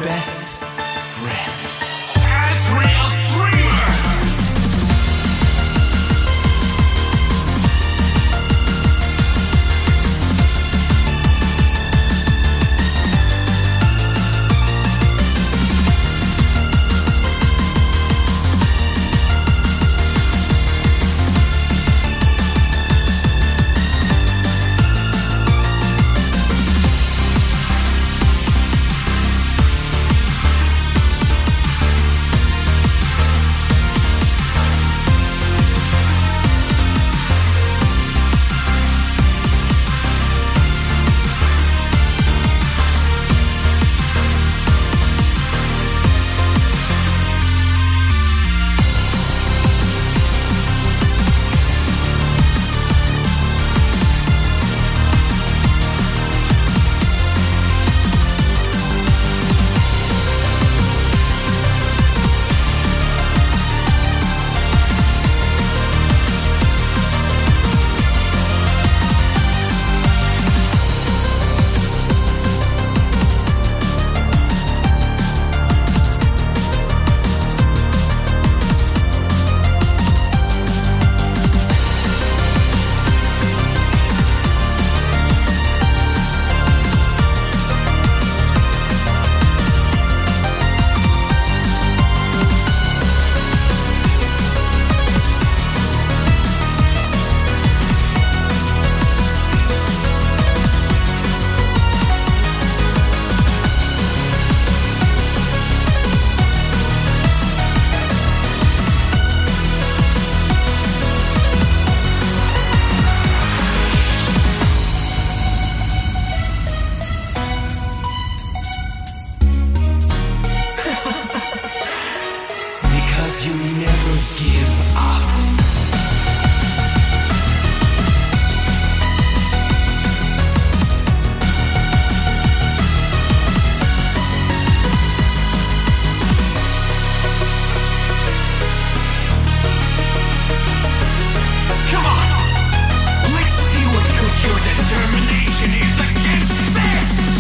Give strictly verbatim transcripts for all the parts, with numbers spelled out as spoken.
best friend. Azrael Dreamer! You never give up. Come on, let's see what good your determination is against this!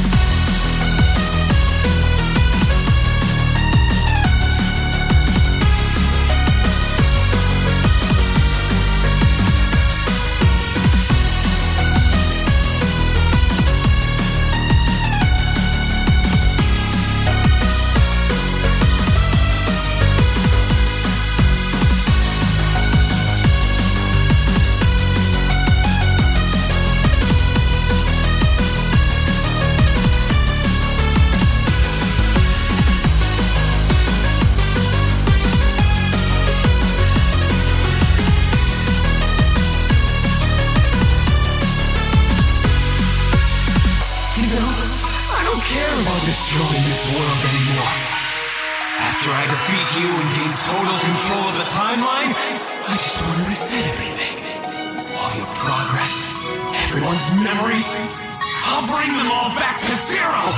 Destroying this world anymore. After I defeat you and gain total control of the timeline, I just want to reset everything. All your progress, everyone's memories, I'll bring them all back to zero!